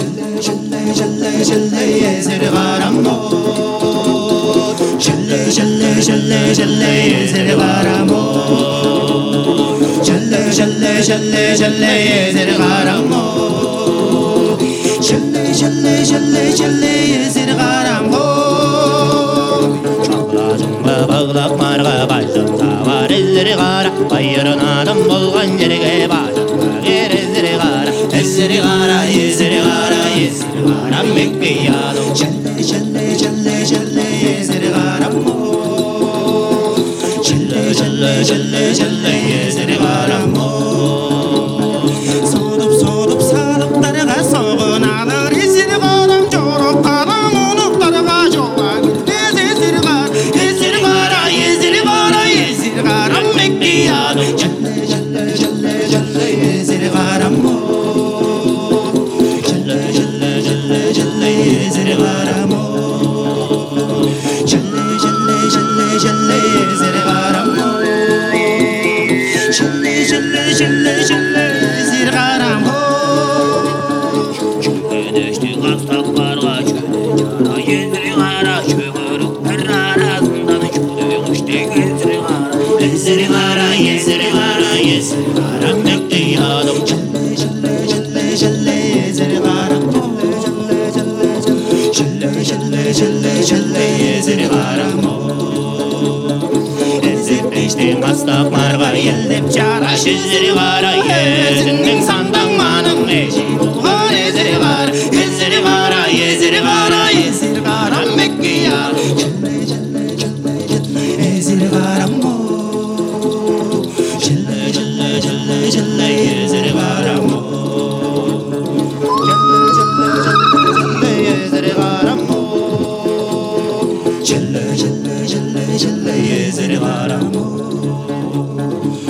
Bağlaq marğa başımda var izleri qara Bayırın adam bolğan yerge başımda gir izleri qara İzleri qara, izleri qara, izleri qara Mekkiyalım Celle, celle, celle, celle izleri qara Celle, celle, celle, celle izleri qara Sodup, sodup, salıp darıqa soğun alır izleri qara Çorup qalam olup darıqa çoğlar İzleri qara, izleri qara, izleri qara, izleri qara Mekkiyalım Celle, celle, celle, celle izleri qara Celle, celle, celle, celle izleri qara Celle, celle, celle, celle izleri qara Celle, celle, celle, celle izleri qara Düştü qastaqlarga çöle cana izleri qara Çöğürükler arasından çöldü izleri qara İzleri qara, izleri qara, izleri qara Mekkiyalım Celle, celle, celle, celle izleri qara Celle, celle, celle, celle izleri qara Ezip geçti qastaqlarga yellep çaraş izleri qara Yezinden sandanmanın eşi bolğan izleri qara İzleri qara, izleri qara, izleri qara Mekkiyalım Celle, celle, celle, celle izleri qara Celle, celle, celle, celle izleri qara Celle, celle, celle, celle izleri qara